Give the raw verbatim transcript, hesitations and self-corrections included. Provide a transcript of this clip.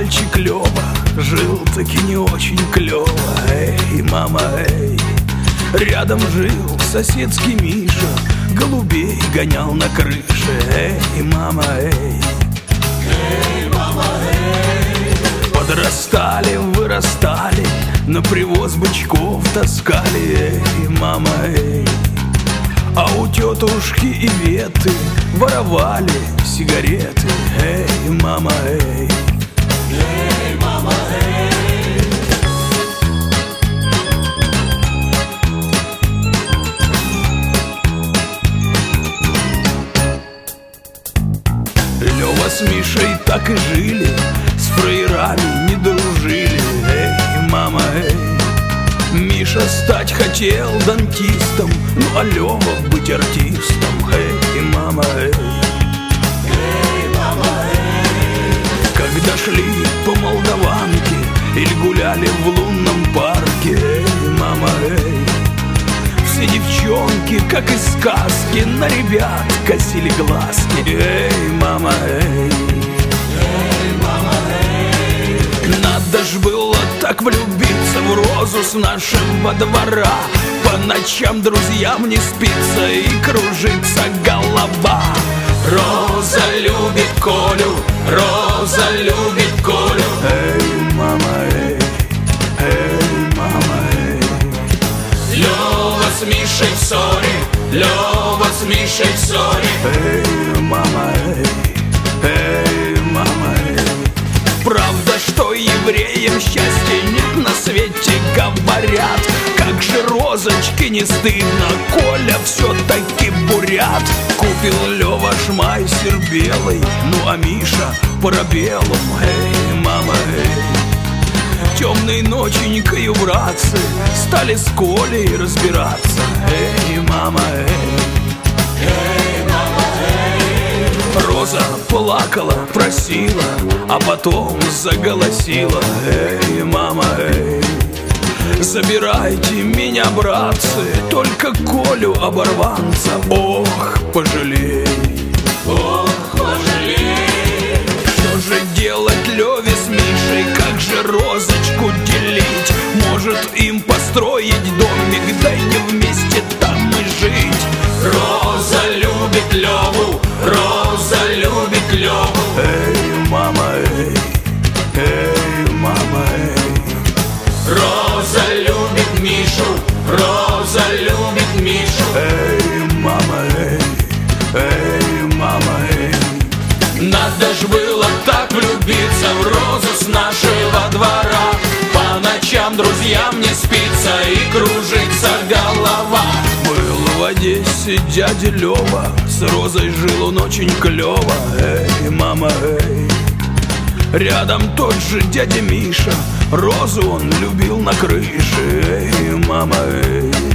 мальчик Лёва жил таки не очень клёво. Эй, мама, эй. Рядом жил соседский Миша, голубей гонял на крыше. Эй, мама, эй. Эй, мама, эй. Подрастали, вырастали, на привоз бычков таскали. Эй, мама, эй. А у тетушки и Веты воровали сигареты. Эй, мама, эй. Эй, мама, эй. Лёва с Мишей так и жили, с фраерами не дружили. Эй, мама, эй. Миша стать хотел дантистом, ну а Лёва быть артистом. Эй, мама, эй. Эй, мама, эй. Когда шли по Молдаванке или гуляли в лунном парке. Эй, мама, эй. Все девчонки, как из сказки, на ребят косили глазки. Эй, мама, эй. Эй, мама, эй. Надо ж было так влюбиться в розу с нашего двора. По ночам друзьям не спится и кружится голова. Роза любит Колю, Роза любит Колю. Эй, мама, эй. Эй, мама, эй. Лёва с Мишей в ссоре, Лёва с Мишей в ссоре. Эй, мама, эй. Эй, мама, эй. Правда, что евреям счастья нет на свете, говорят. Как же розочки не стыдно, Коля все-таки бурят. Купил Лёва шмайсер белый, ну а Миша парабеллум. Эй, мама, эй. Темной ноченькою братцы стали с Колей разбираться. Эй, мама, эй. Эй, мама, эй. Роза плакала, просила, а потом заголосила. Эй, мама, эй. Забирайте меня, братцы, только Колю оборванца, ох, пожалей. Ох, пожалей. Что же делать Лёве с Мишей, как же розочку делить? Может им построить домик, да и не вместе там и жить. Роза любит Лёву, Роза любит Лёву. Эй, мама, эй. Эй, мама, эй. Роза любит Мишу, Роза любит Мишу. Эй, мама, эй. Эй, мама, эй. Надо ж было так влюбиться в розу с нашего двора. По ночам друзьям не спится и кружится голова. Был в Одессе дядя Лёва, с розой жил он очень клёво. Эй, мама, эй. Рядом тот же дядя Миша, розу он любил на крыше. Эй, мама, эй.